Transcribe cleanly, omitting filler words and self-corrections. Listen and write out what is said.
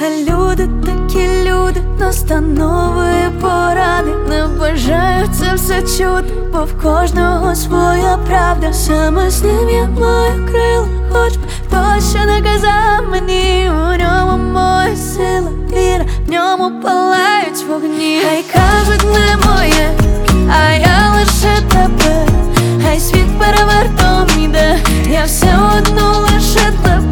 Та люди, такі люди, настанови і поради. Не бажаю це все чути, бо в кожного своя правда. Саме з ним я маю крила, хоч б хтось ще не казав мені. У ньому моя сила, віра, в ньому палають вогні. Хай кажуть не моє, а я лише тебе. Хай світ перевертом іде, я все одно лише тебе.